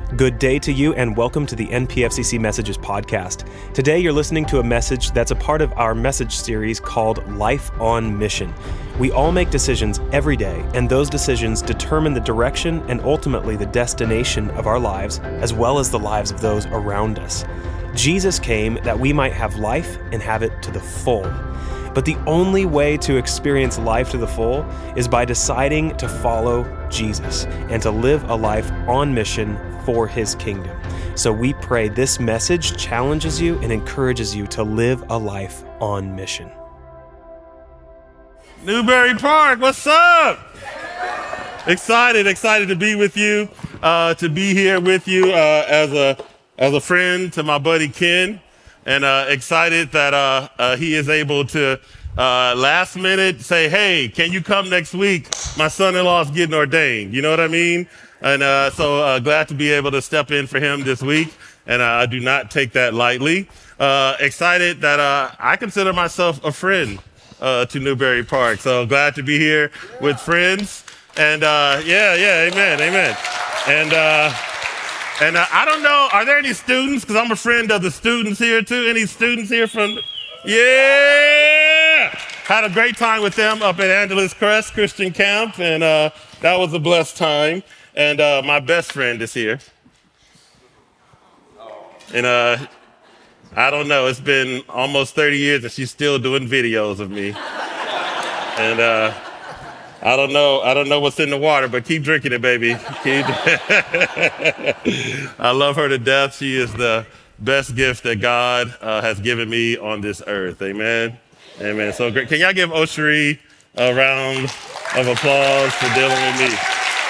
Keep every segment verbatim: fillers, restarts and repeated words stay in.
Good day to you, and welcome to the N P F C C Messages podcast. Today, you're listening to a message that's a part of our message series called Life on Mission. We all make decisions every day, and those decisions determine the direction and ultimately the destination of our lives, as well as the lives of those around us. Jesus came that we might have life and have it to the full. But the only way to experience life to the full is by deciding to follow Jesus and to live a life on mission for His kingdom. So we pray this message challenges you and encourages you to live a life on mission. Newbury Park, what's up? Excited, excited to be with you, uh, to be here with you uh, as a as a friend to my buddy Ken. And uh, excited that uh, uh, he is able to uh, last minute say, hey, can you come next week? My son-in-law is getting ordained. You know what I mean? And uh, so uh, glad to be able to step in for him this week. And uh, I do not take that lightly. Uh, excited that uh, I consider myself a friend uh, to Newbury Park. So glad to be here with friends. And uh, yeah, yeah, amen, amen. And uh, And uh, I don't know, are there any students? Because I'm a friend of the students here too. Any students here from, yeah! Had a great time with them up at Angeles Crest Christian Camp, and uh, that was a blessed time. And uh, my best friend is here. And uh, I don't know, it's been almost thirty years and she's still doing videos of me. And uh, I don't know. I don't know what's in the water, but keep drinking it, baby. Keep I love her to death. She is the best gift that God uh, has given me on this earth. Amen. Amen. So great. Can y'all give Oshiri a round of applause for dealing with me?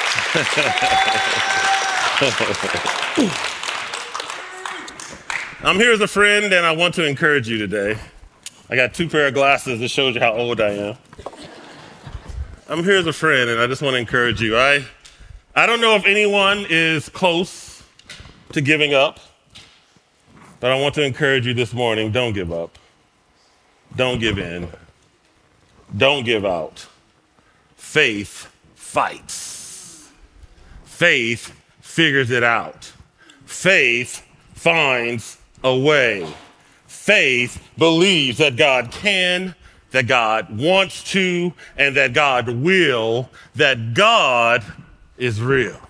I'm here as a friend, and I want to encourage you today. I got two pair of glasses that shows you how old I am. I'm here as a friend, and I just want to encourage you. I, I don't know if anyone is close to giving up, but I want to encourage you this morning, don't give up. Don't give in. Don't give out. Faith fights. Faith figures it out. Faith finds a way. Faith believes that God can, that God wants to, and that God will, that God is real.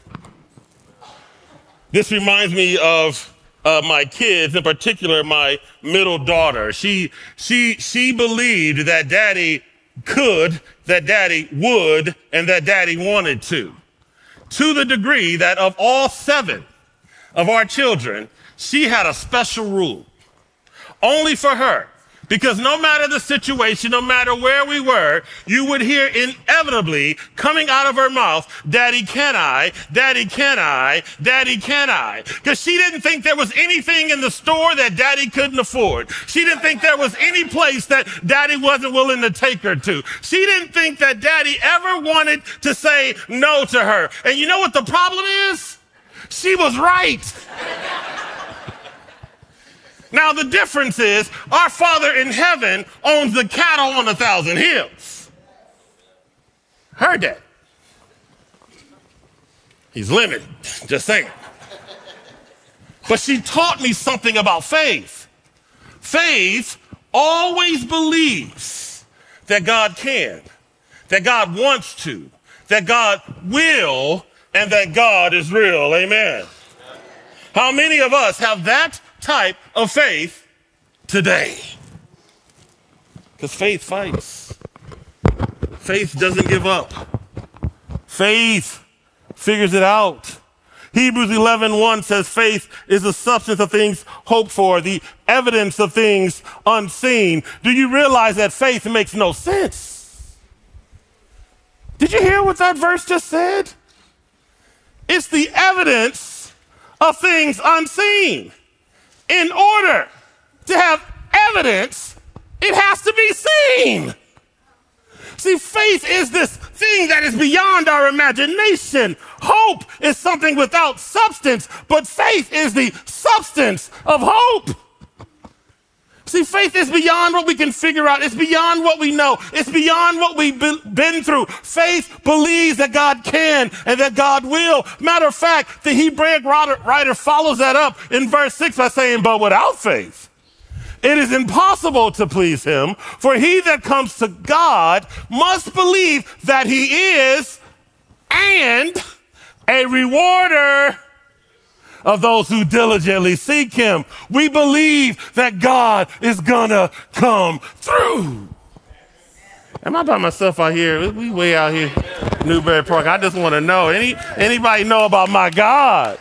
This reminds me of uh, my kids, in particular, my middle daughter. She, she, she believed that daddy could, that daddy would, and that daddy wanted to. To the degree that of all seven of our children, she had a special rule, only for her. Because no matter the situation, no matter where we were, you would hear inevitably coming out of her mouth, Daddy, can I? Daddy, can I? Daddy, can I? Because she didn't think there was anything in the store that Daddy couldn't afford. She didn't think there was any place that Daddy wasn't willing to take her to. She didn't think that Daddy ever wanted to say no to her. And you know what the problem is? She was right. Now, the difference is our Father in heaven owns the cattle on a thousand hills. Her dad. He's limited, just saying. But she taught me something about faith. Faith always believes that God can, that God wants to, that God will, and that God is real. Amen. How many of us have that type of faith today? Because faith fights. Faith doesn't give up. Faith figures it out. Hebrews eleven one says faith is the substance of things hoped for, the evidence of things unseen. Do you realize that faith makes no sense? Did you hear what that verse just said? It's the evidence of things unseen. In order to have evidence, it has to be seen. See, faith is this thing that is beyond our imagination. Hope is something without substance, but faith is the substance of hope. See, faith is beyond what we can figure out. It's beyond what we know. It's beyond what we've been through. Faith believes that God can and that God will. Matter of fact, the Hebraic writer follows that up in verse six by saying, but without faith, it is impossible to please him, for he that comes to God must believe that he is and a rewarder of those who diligently seek him. We believe that God is gonna come through. Am I by myself out here? We way out here, Newberry Park. I just want to know, any anybody know about my God?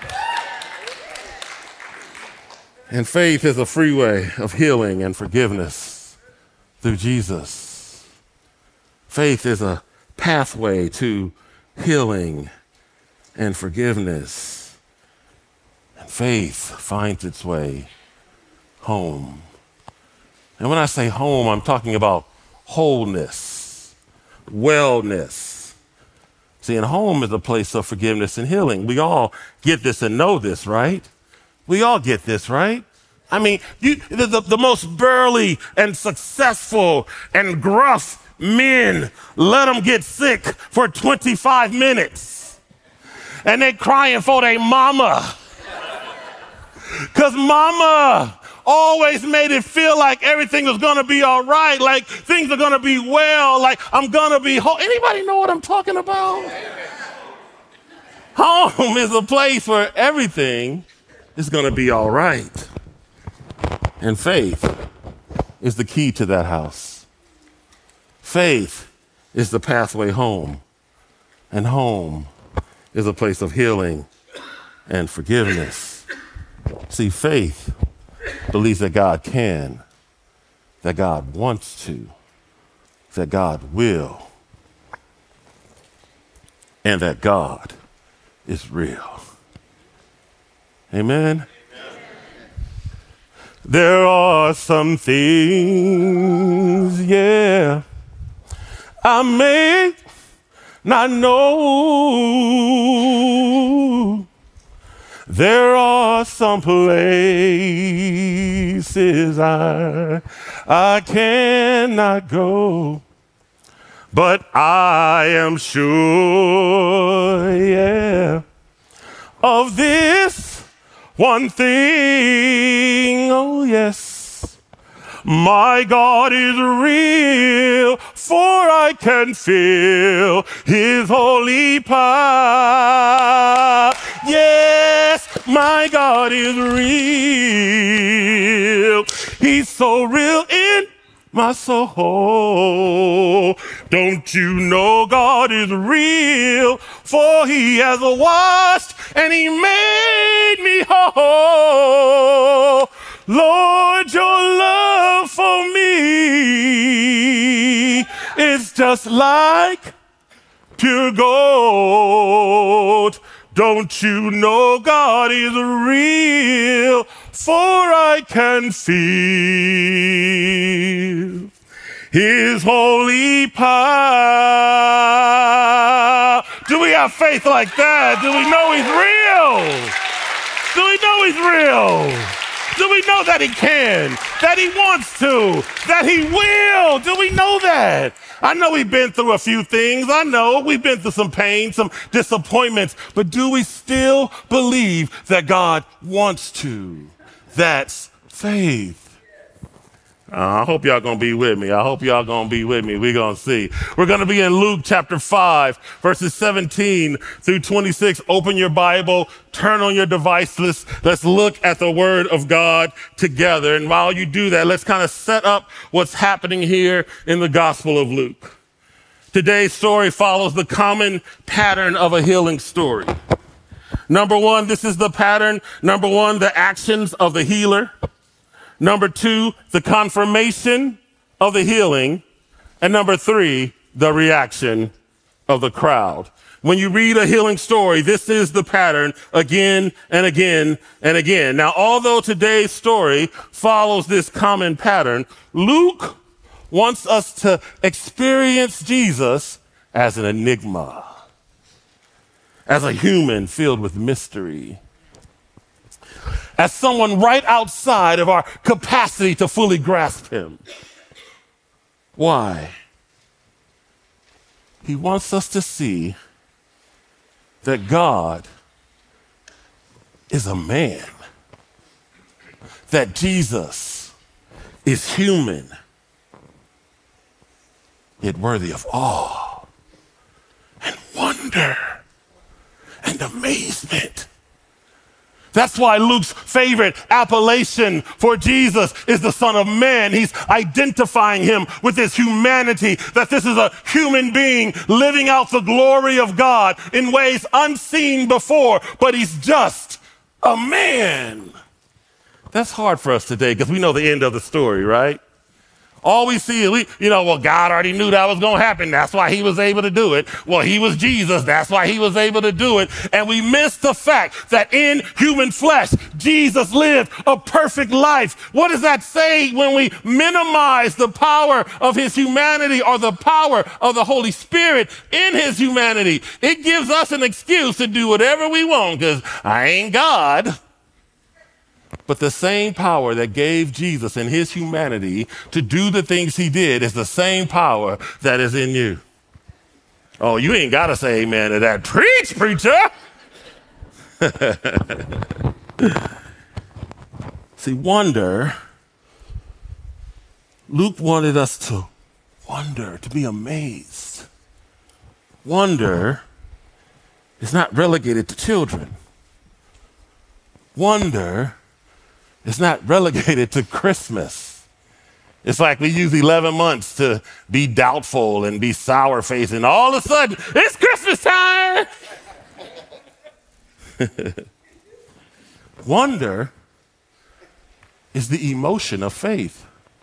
And faith is a freeway of healing and forgiveness through Jesus. Faith is a pathway to healing and forgiveness. Faith finds its way home. And when I say home, I'm talking about wholeness, wellness. See, and home is a place of forgiveness and healing. We all get this and know this, right? We all get this, right? I mean, you, the, the, the most burly and successful and gruff men, let them get sick for twenty-five minutes. And they crying for their mama. Because mama always made it feel like everything was going to be all right, like things are going to be well, like I'm going to be whole. Anybody know what I'm talking about? Home is a place where everything is going to be all right. And faith is the key to that house. Faith is the pathway home. And home is a place of healing and forgiveness. See, faith believes that God can, that God wants to, that God will, and that God is real. Amen? Amen. There are some things, yeah, I may not know. There are some places I, I cannot go, but I am sure, yeah, of this one thing, oh yes. My God is real, for I can feel his holy power. Yes, my God is real. He's so real in my soul. Don't you know God is real? For he has washed and he made me whole. Lord, your love for me is just like pure gold. Don't you know God is real? For I can feel his holy power. Do we have faith like that? Do we know he's real? Do we know he's real? Do we know that he can, that he wants to, that he will? Do we know that? I know we've been through a few things. I know we've been through some pain, some disappointments, but do we still believe that God wants to? That's faith. Uh, I hope y'all gonna be with me. I hope y'all gonna be with me. We're gonna see. We're gonna be in Luke chapter five, verses seventeen through twenty-six. Open your Bible, turn on your device. Let's, let's look at the word of God together. And while you do that, let's kind of set up what's happening here in the Gospel of Luke. Today's story follows the common pattern of a healing story. Number one, this is the pattern. Number one, the actions of the healer. Number two, the confirmation of the healing. And number three, the reaction of the crowd. When you read a healing story, this is the pattern again and again and again. Now, although today's story follows this common pattern, Luke wants us to experience Jesus as an enigma, as a human filled with mystery. as someone right outside of our capacity to fully grasp him. Why? He wants us to see that God is a man, that Jesus is human, yet worthy of awe and wonder and amazement. That's why Luke's favorite appellation for Jesus is the Son of Man. He's identifying him with his humanity, that this is a human being living out the glory of God in ways unseen before, but he's just a man. That's hard for us today because we know the end of the story, right? All we see is, we, you know, well, God already knew that was going to happen. That's why he was able to do it. Well, he was Jesus. That's why he was able to do it. And we miss the fact that in human flesh, Jesus lived a perfect life. What does that say when we minimize the power of his humanity or the power of the Holy Spirit in his humanity? It gives us an excuse to do whatever we want because I ain't God. But the same power that gave Jesus in his humanity to do the things he did is the same power that is in you. Oh, you ain't got to say amen to that. Preach, preacher. See, wonder, Luke wanted us to wonder, to be amazed. Wonder is not relegated to children. Wonder it's not relegated to Christmas. It's like we use eleven months to be doubtful and be sour-faced, and all of a sudden, it's Christmas time. Wonder is the emotion of faith.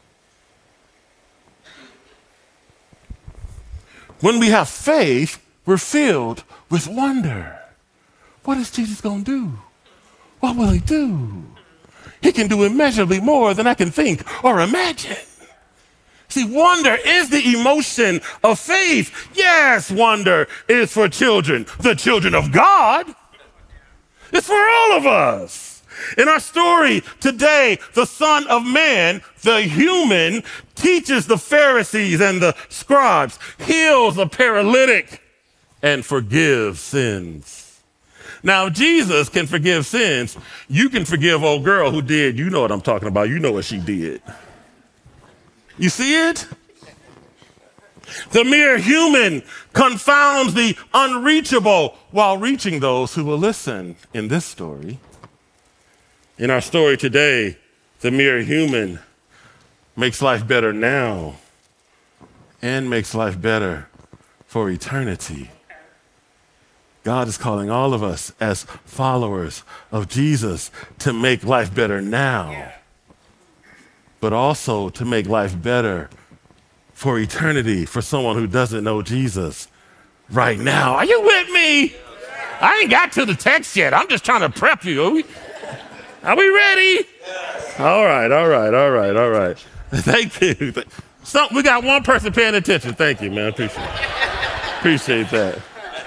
When we have faith, we're filled with wonder. What is Jesus going to do? What will he do? He can do immeasurably more than I can think or imagine. See, wonder is the emotion of faith. Yes, wonder is for children, the children of God. It's for all of us. In our story today, the Son of Man, the human, teaches the Pharisees and the scribes, heals the paralytic, and forgives sins. Now, if Jesus can forgive sins, you can forgive old girl who did. You know what I'm talking about. You know what she did. You see it? The mere human confounds the unreachable while reaching those who will listen in this story. In our story today, the mere human makes life better now and makes life better for eternity. God is calling all of us as followers of Jesus to make life better now, but also to make life better for eternity for someone who doesn't know Jesus right now. Are you with me? I ain't got to the text yet. I'm just trying to prep you. Are we, are we ready? All right, all right, all right, all right. Thank you. So, we got one person paying attention. Thank you, man. Appreciate it. Appreciate that.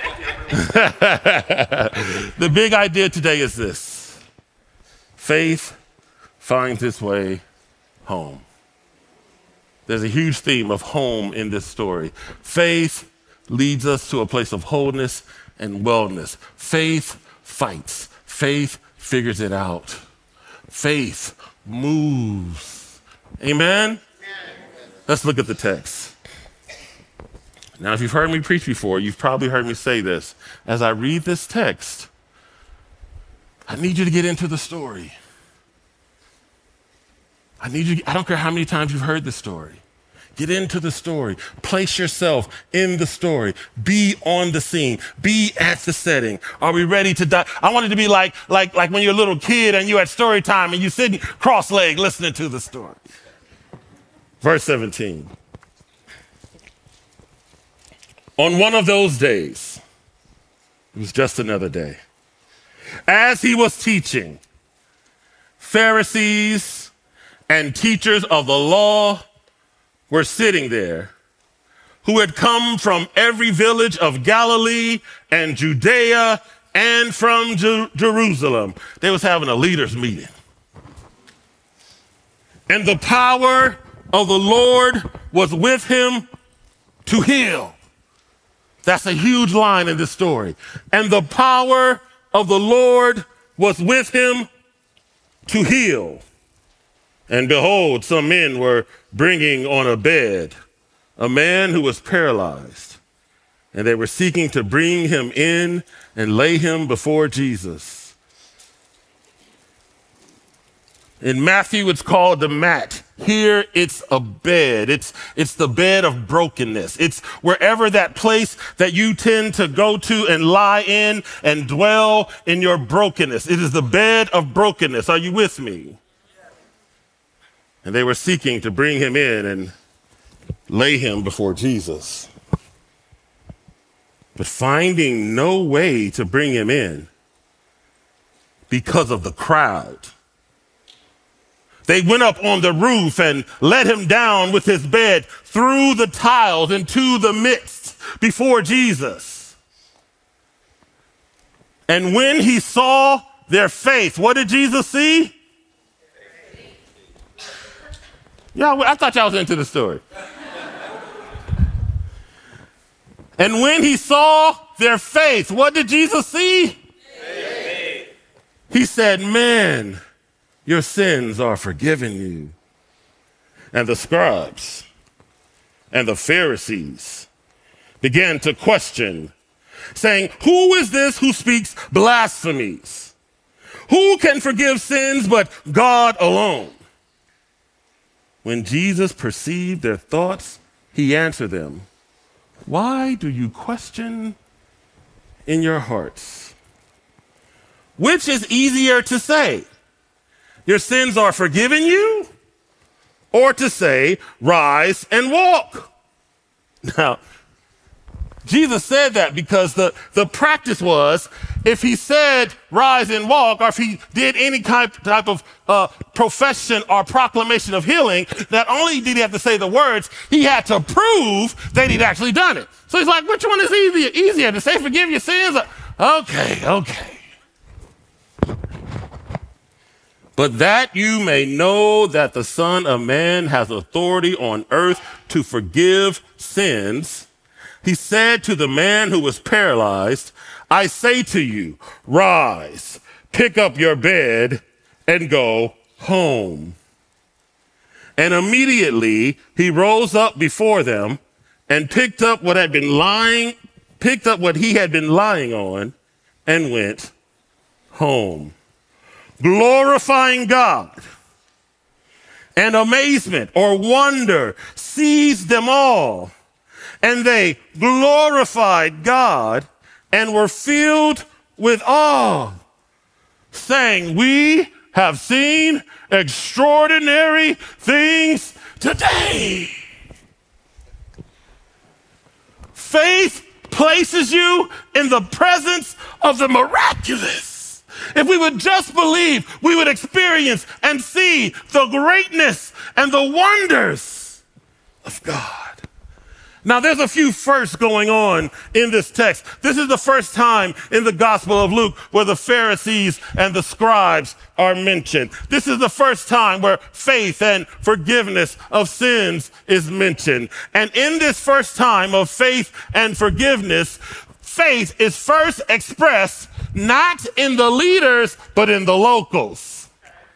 The big idea today is this: faith finds its way home. There's a huge theme of home in this story. Faith leads us to a place of wholeness and wellness. Faith fights. Faith figures it out. Faith moves. Amen? Let's look at the text. Now, if you've heard me preach before, you've probably heard me say this. As I read this text, I need you to get into the story. I need you, I don't care how many times you've heard the story. Get into the story. Place yourself in the story. Be on the scene. Be at the setting. Are we ready to die? I want it to be like, like, like when you're a little kid and you're at story time and you're sitting cross-legged listening to the story. Verse seventeen. On one of those days, it was just another day, as he was teaching, Pharisees and teachers of the law were sitting there, who had come from every village of Galilee and Judea and from Jer- Jerusalem. They was having a leaders meeting. And the power of the Lord was with him to heal. That's a huge line in this story. And the power of the Lord was with him to heal. And behold, some men were bringing on a bed a man who was paralyzed, and they were seeking to bring him in and lay him before Jesus. In Matthew, it's called the mat. Here, it's a bed. It's, it's the bed of brokenness. It's wherever that place that you tend to go to and lie in and dwell in your brokenness. It is the bed of brokenness. Are you with me? And they were seeking to bring him in and lay him before Jesus. But finding no way to bring him in because of the crowd, they went up on the roof and let him down with his bed through the tiles into the midst before Jesus. And when he saw their faith, what did Jesus see? Yeah, I thought y'all was into the story. And when he saw their faith, what did Jesus see? Faith. He said, "Man, your sins are forgiven you." And the scribes and the Pharisees began to question, saying, "Who is this who speaks blasphemies? Who can forgive sins but God alone?" When Jesus perceived their thoughts, he answered them, "Why do you question in your hearts? Which is easier to say, 'Your sins are forgiven you,' or to say, 'Rise and walk'?" Now, Jesus said that because the, the practice was, if he said rise and walk, or if he did any type, type of uh, profession or proclamation of healing, not only did he have to say the words, he had to prove that he'd actually done it. So he's like, which one is easier? Easier to say forgive your sins? Okay, okay. But that you may know that the Son of Man has authority on earth to forgive sins, he said to the man who was paralyzed, "I say to you, rise, pick up your bed, and go home." And immediately he rose up before them and picked up what had been lying, picked up what he had been lying on, and went home, glorifying God. And amazement or wonder seized them all. And they glorified God and were filled with awe, saying, "We have seen extraordinary things today." Faith places you in the presence of the miraculous. If we would just believe, we would experience and see the greatness and the wonders of God. Now, there's a few firsts going on in this text. This is the first time in the Gospel of Luke where the Pharisees and the scribes are mentioned. This is the first time where faith and forgiveness of sins is mentioned. And in this first time of faith and forgiveness, faith is first expressed not in the leaders, but in the locals.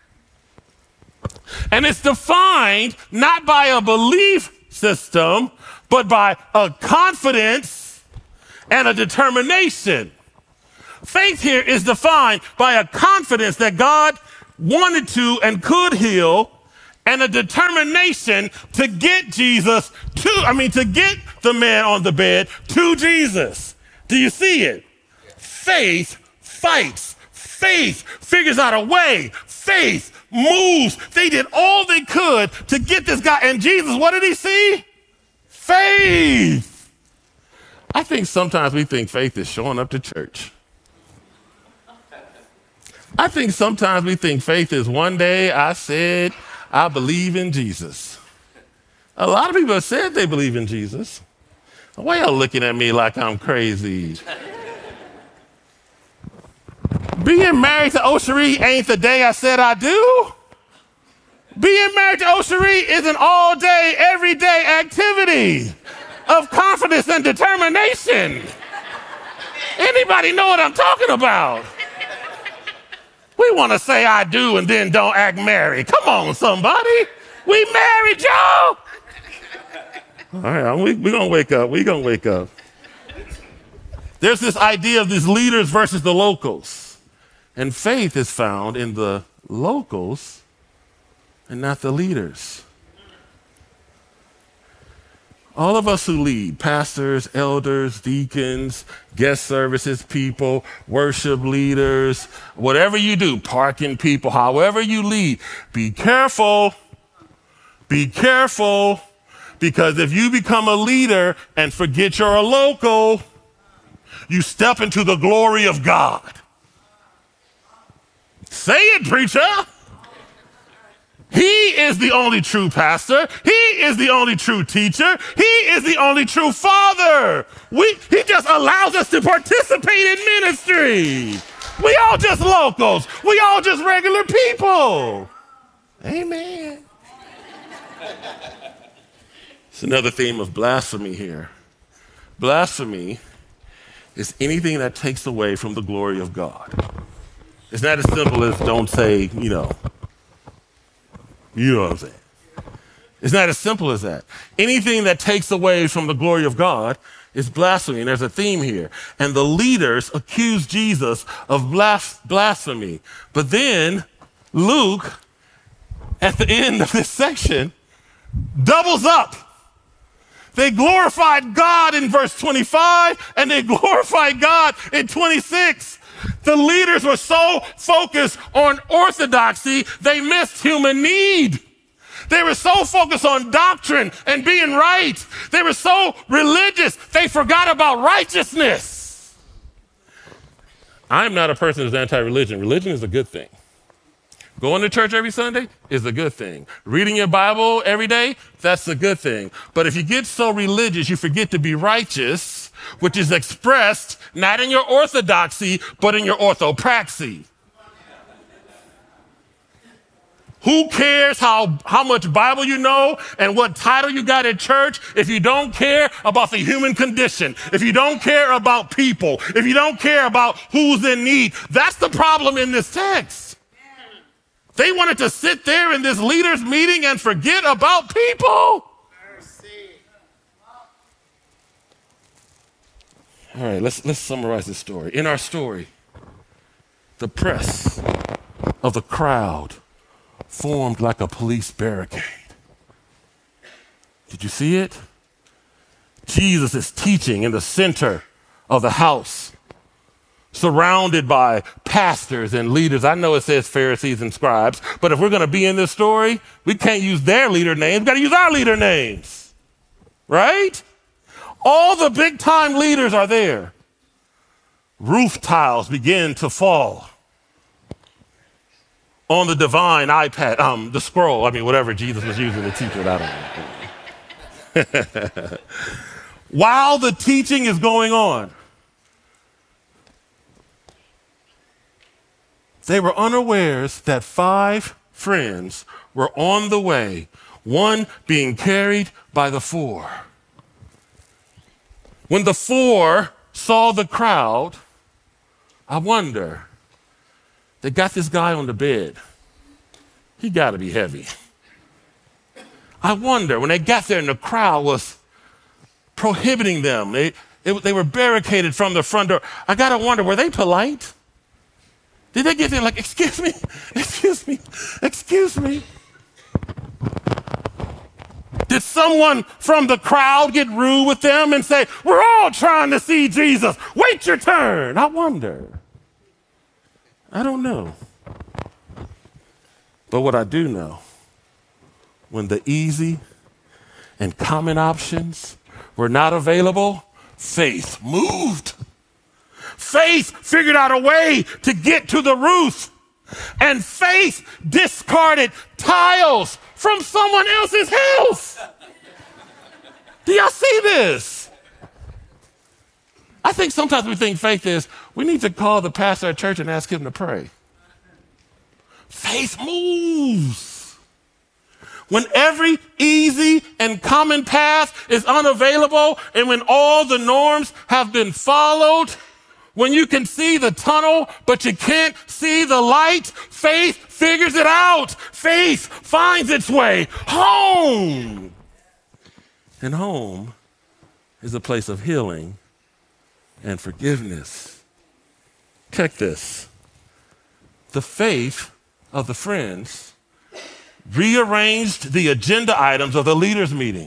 And it's defined not by a belief system, but by a confidence and a determination. Faith here is defined by a confidence that God wanted to and could heal, and a determination to get Jesus to, I mean, to get the man on the bed to Jesus. Do you see it? Faith fights. Faith figures out a way. Faith moves. They did all they could to get this guy. And Jesus, what did he see? Faith. I think sometimes we think faith is showing up to church. I think sometimes we think faith is one day I said, I believe in Jesus. A lot of people have said they believe in Jesus. Why y'all looking at me like I'm crazy? Being married to Oshari ain't the day I said I do. Being married to Osheri is an all-day, everyday activity of confidence and determination. Anybody know what I'm talking about? We want to say I do and then don't act married. Come on, somebody. We married, y'all. All right, we're we going to wake up. We're going to wake up. There's this idea of these leaders versus the locals. And faith is found in the locals and not the leaders. All of us who lead, pastors, elders, deacons, guest services people, worship leaders, whatever you do, parking people, however you lead, be careful, be careful, because if you become a leader and forget you're a local, you step into the glory of God. Say it, preacher. He is the only true pastor. He is the only true teacher. He is the only true father. We, he just allows us to participate in ministry. We all just locals. We all just regular people. Amen. It's another theme of blasphemy here. Blasphemy is anything that takes away from the glory of God. It's not as simple as don't say, you know, you know what I'm saying. It's not as simple as that. Anything that takes away from the glory of God is blasphemy. And there's a theme here. And the leaders accuse Jesus of blas- blasphemy. But then Luke, at the end of this section, doubles up. They glorified God in verse twenty-five, and they glorified God in twenty-six. The leaders were so focused on orthodoxy, they missed human need. They were so focused on doctrine and being right. They were so religious, they forgot about righteousness. I'm not a person who's anti-religion. Religion is a good thing. Going to church every Sunday is a good thing. Reading your Bible every day, that's a good thing. But if you get so religious, you forget to be righteous, which is expressed not in your orthodoxy, but in your orthopraxy. Who cares how, how much Bible you know and what title you got at church if you don't care about the human condition, if you don't care about people, if you don't care about who's in need? That's the problem in this text. They wanted to sit there in this leaders' meeting and forget about people. All right, let's, let's summarize this story. In our story, the press of the crowd formed like a police barricade. Did you see it? Jesus is teaching in the center of the house, surrounded by pastors and leaders. I know it says Pharisees and scribes, but if we're going to be in this story, we can't use their leader names. We've got to use our leader names, right? All the big time leaders are there. Roof tiles begin to fall on the divine iPad, um, the scroll, I mean, whatever Jesus was using to teach it, I don't know. While the teaching is going on, they were unawares that five friends were on the way, one being carried by the four. When the four saw the crowd, I wonder, they got this guy on the bed. He got to be heavy. I wonder, when they got there and the crowd was prohibiting them, they, it, they were barricaded from the front door. I got to wonder, were they polite? Did they get there like, excuse me, excuse me, excuse me? Did someone from the crowd get rude with them and say, we're all trying to see Jesus, wait your turn? I wonder. I don't know. But what I do know, when the easy and common options were not available, faith moved. Faith figured out a way to get to the roof. And faith discarded tiles from someone else's house. Do y'all see this? I think sometimes we think faith is, we need to call the pastor at church and ask him to pray. Faith moves. when every easy and common path is unavailable, and when all the norms have been followed, when you can see the tunnel, but you can't see the light, faith figures it out. Faith finds its way home. And home is a place of healing and forgiveness. Check this. The faith of the friends rearranged the agenda items of the leaders' meeting.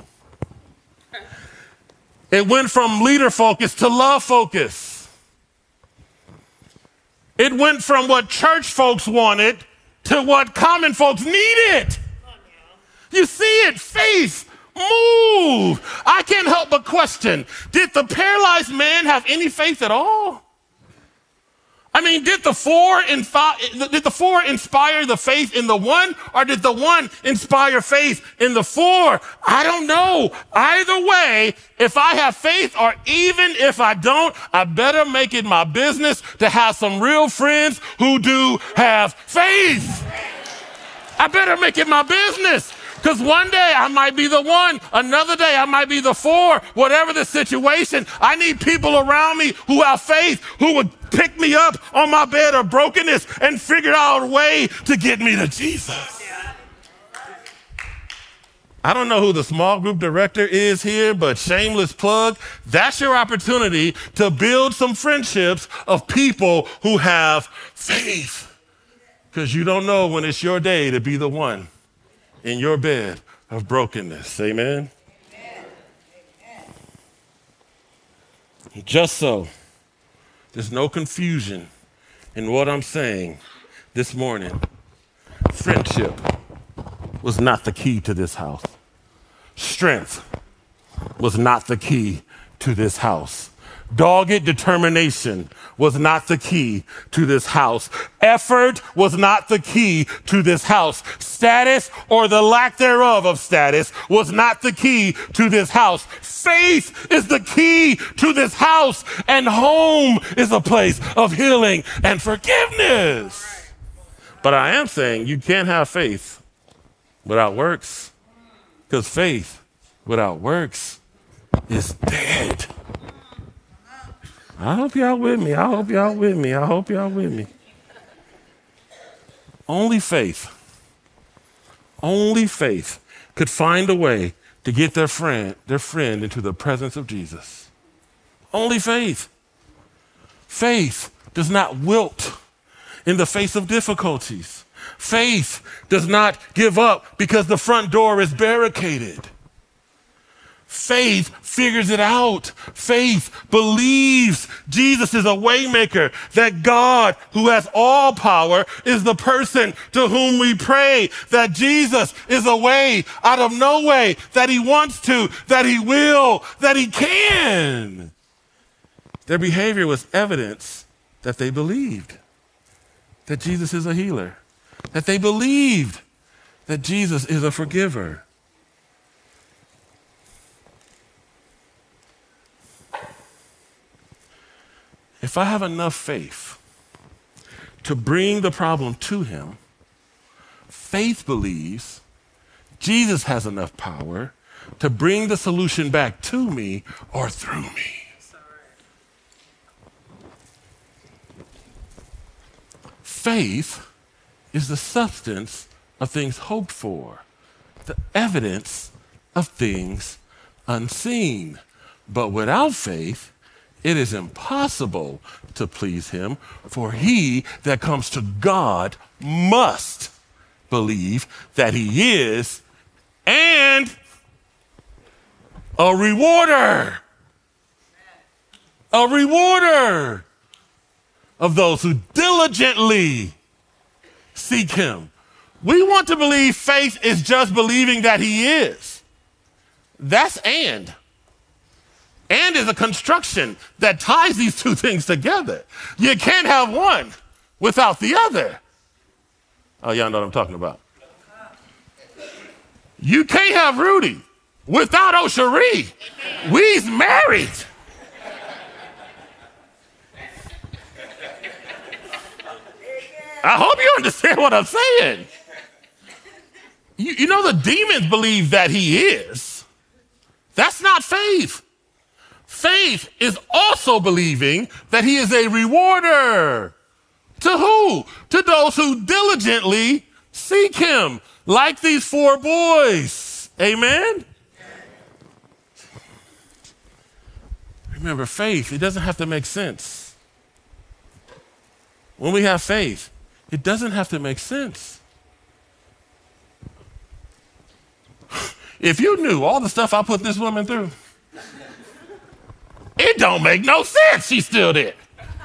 It went from leader focus to love focus. It went from what church folks wanted to what common folks needed. You see it, faith move. I can't help but question, did the paralyzed man have any faith at all? I mean, did the four infi- did the four inspire the faith in the one, or did the one inspire faith in the four? I don't know. Either way, if I have faith or even if I don't, I better make it my business to have some real friends who do have faith. I better make it my business. Because one day I might be the one, another day I might be the four, whatever the situation. I need people around me who have faith, who would pick me up on my bed of brokenness and figure out a way to get me to Jesus. I don't know who the small group director is here, but shameless plug, that's your opportunity to build some friendships of people who have faith. Because you don't know when it's your day to be the one in your bed of brokenness. Amen? Amen. Just so there's no confusion in what I'm saying this morning, friendship was not the key to this house. Strength was not the key to this house. Dogged determination was not the key to this house. Effort was not the key to this house. Status or the lack thereof of status was not the key to this house. Faith is the key to this house, and home is a place of healing and forgiveness. But I am saying you can't have faith without works, because faith without works is dead. I hope y'all with me. I hope y'all with me. I hope y'all with me. Only faith, only faith could find a way to get their friend, their friend into the presence of Jesus. Only faith. Faith does not wilt in the face of difficulties. Faith does not give up because the front door is barricaded. Faith figures it out. Faith believes Jesus is a waymaker, that God, who has all power, is the person to whom we pray, that Jesus is a way out of no way, that he wants to, that he will, that he can. Their behavior was evidence that they believed that Jesus is a healer, that they believed that Jesus is a forgiver. If I have enough faith to bring the problem to him, faith believes Jesus has enough power to bring the solution back to me or through me. Faith is the substance of things hoped for, the evidence of things unseen. But without faith, it is impossible to please him, for he that comes to God must believe that he is, and a rewarder, a rewarder of those who diligently seek him. We want to believe faith is just believing that he is. That's and. And is a construction that ties these two things together. You can't have one without the other. Oh, y'all know what I'm talking about. You can't have Rudy without O'Sheree. We's married. I hope you understand what I'm saying. You, you know, the demons believe that he is. That's not faith. Faith is also believing that he is a rewarder. To who? To those who diligently seek him, like these four boys. Amen? Remember, faith, it doesn't have to make sense. When we have faith, it doesn't have to make sense. If you knew all the stuff I put this woman through, it don't make no sense she still did.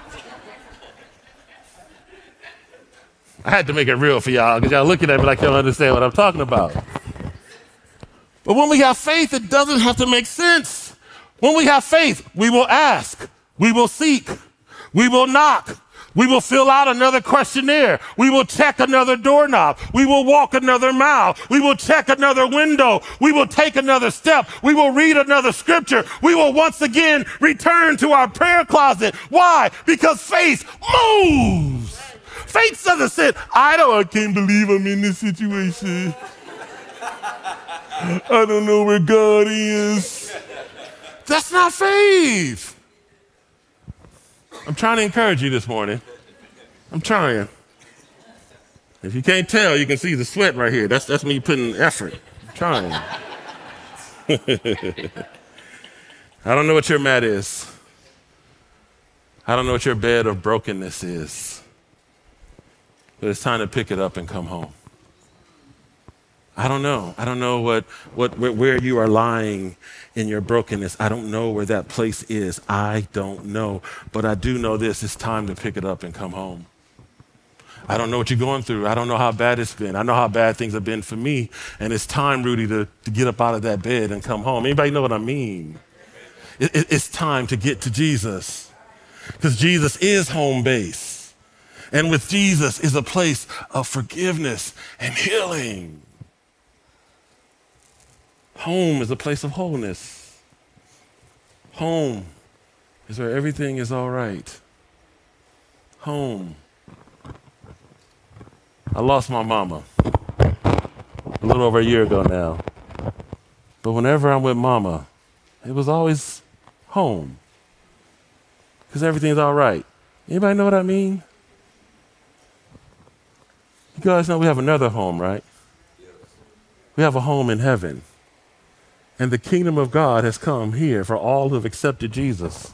I had to make it real for y'all because y'all looking at me like y'all understand what I'm talking about. But when we have faith, it doesn't have to make sense. When we have faith, we will ask, we will seek, we will knock, we will fill out another questionnaire, we will check another doorknob, we will walk another mile, we will check another window, we will take another step, we will read another scripture, we will once again return to our prayer closet. Why? Because faith moves. Faith doesn't say, I don't, I can't believe I'm in this situation. I don't know where God is. That's not faith. I'm trying to encourage you this morning. I'm trying. If you can't tell, you can see the sweat right here. That's, that's me putting effort. I'm trying. I don't know what your mat is. I don't know what your bed of brokenness is. But it's time to pick it up and come home. I don't know. I don't know what, what where, where you are lying in your brokenness. I don't know where that place is. I don't know. But I do know this. It's time to pick it up and come home. I don't know what you're going through. I don't know how bad it's been. I know how bad things have been for me. And it's time, Rudy, to, to get up out of that bed and come home. Anybody know what I mean? It, it, it's time to get to Jesus. Because Jesus is home base. And with Jesus is a place of forgiveness and healing. Home is a place of wholeness. Home is where everything is all right. Home. I lost my mama a little over a year ago now. But whenever I'm with mama, it was always home. Because everything's all right. Anybody know what I mean? You guys know we have another home, right? We have a home in heaven. And the kingdom of God has come here for all who have accepted Jesus.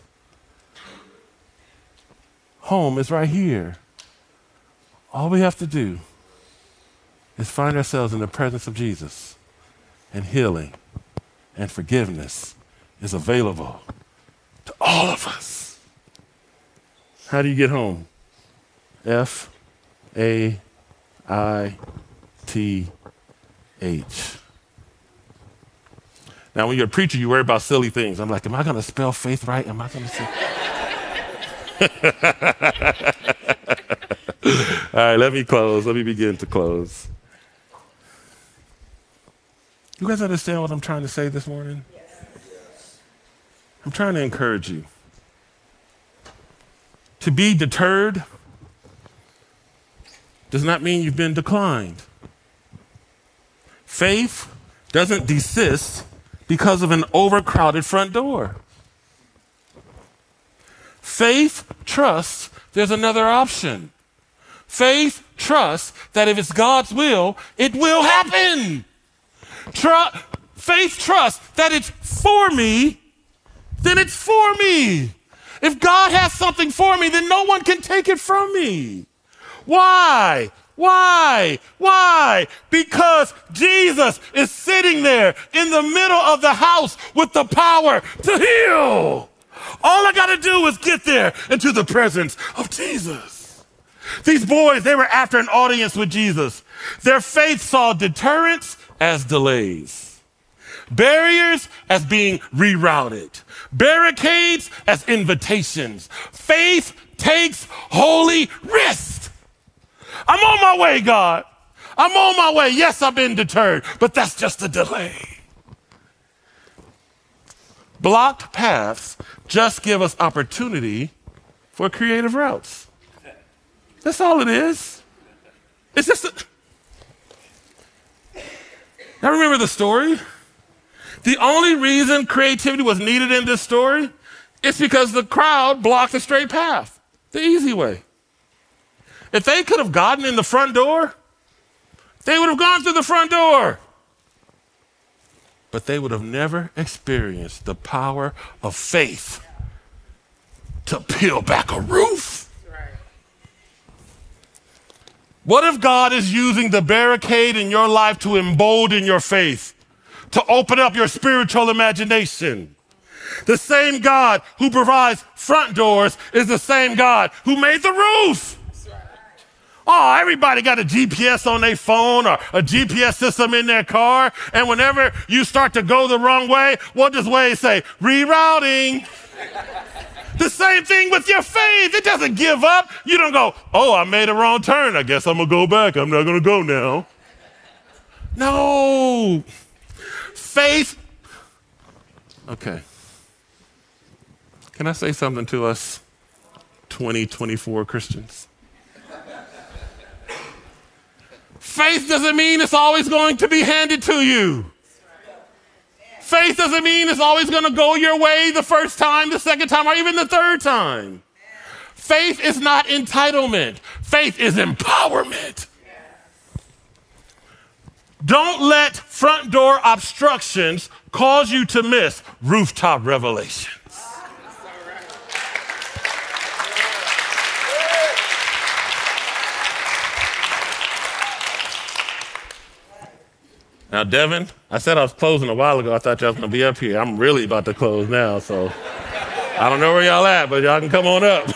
Home is right here. All we have to do is find ourselves in the presence of Jesus, and healing and forgiveness is available to all of us. How do you get home? F A I T H. Now, when you're a preacher, you worry about silly things. I'm like, am I going to spell faith right? Am I going to say? All right, let me close. Let me begin to close. You guys understand what I'm trying to say this morning? Yes. I'm trying to encourage you. To be deterred does not mean you've been declined. Faith doesn't desist because of an overcrowded front door. Faith trusts there's another option. Faith trusts that if it's God's will, it will happen. Tru- faith trusts that it's for me, then it's for me. If God has something for me, then no one can take it from me. Why? Why? Why? Because Jesus is sitting there in the middle of the house with the power to heal. All I got to do is get there into the presence of Jesus. These boys, they were after an audience with Jesus. Their faith saw deterrence as delays, barriers as being rerouted, barricades as invitations. Faith takes holy risk. I'm on my way, God. I'm on my way. Yes, I've been deterred, but that's just a delay. Blocked paths just give us opportunity for creative routes. That's all it is. It's just a, Now remember the story? The only reason creativity was needed in this story is because the crowd blocked the straight path, the easy way. If they could have gotten in the front door, they would have gone through the front door. But they would have never experienced the power of faith to peel back a roof. What if God is using the barricade in your life to embolden your faith, to open up your spiritual imagination? The same God who provides front doors is the same God who made the roof. Oh, everybody got a G P S on their phone or a G P S system in their car. And whenever you start to go the wrong way, what does Waze say? Rerouting. The same thing with your faith. It doesn't give up. You don't go, oh, I made a wrong turn. I guess I'm going to go back. I'm not going to go now. No. Faith. Okay. Can I say something to us twenty twenty-four Christians? Faith doesn't mean it's always going to be handed to you. Faith doesn't mean it's always going to go your way the first time, the second time, or even the third time. Faith is not entitlement. Faith is empowerment. Don't let front door obstructions cause you to miss rooftop revelations. Now, Devin, I said I was closing a while ago. I thought y'all was going to be up here. I'm really about to close now, so I don't know where y'all at, but y'all can come on up.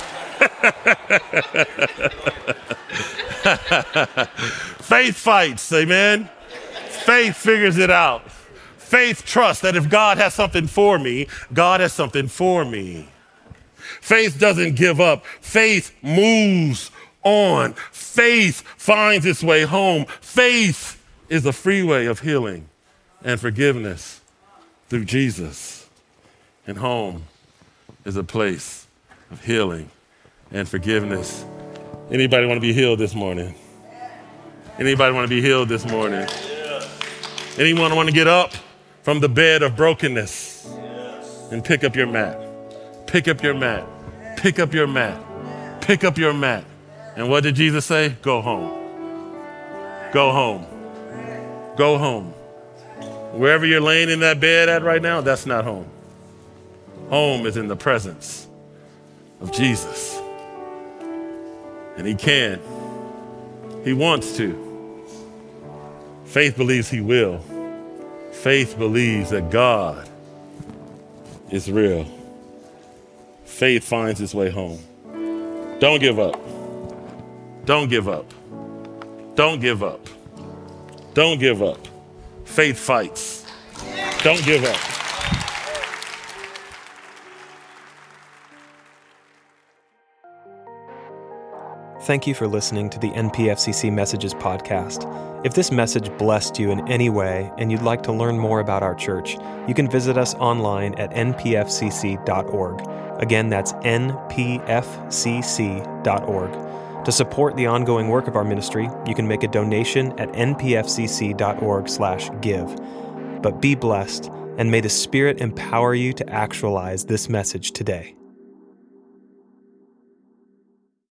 Faith fights, amen? Faith figures it out. Faith trusts that if God has something for me, God has something for me. Faith doesn't give up. Faith moves on. Faith finds its way home. Faith is a freeway of healing and forgiveness through Jesus. And home is a place of healing and forgiveness. Anybody want to be healed this morning? Anybody want to be healed this morning? Anyone want to get up from the bed of brokenness and pick up your mat? Pick up your mat. Pick up your mat. Pick up your mat. And what did Jesus say? Go home. Go home. Go home. Wherever you're laying in that bed at right now, that's not home. Home is in the presence of Jesus. And he can. He wants to. Faith believes he will. Faith believes that God is real. Faith finds its way home. Don't give up. Don't give up. Don't give up. Don't give up. Faith fights. Don't give up. Thank you for listening to the N P F C C Messages podcast. If this message blessed you in any way and you'd like to learn more about our church, you can visit us online at n p f c c dot org. Again, that's n p f c c dot org. To support the ongoing work of our ministry, you can make a donation at n p f c c dot org slash give. But be blessed, and may the Spirit empower you to actualize this message today.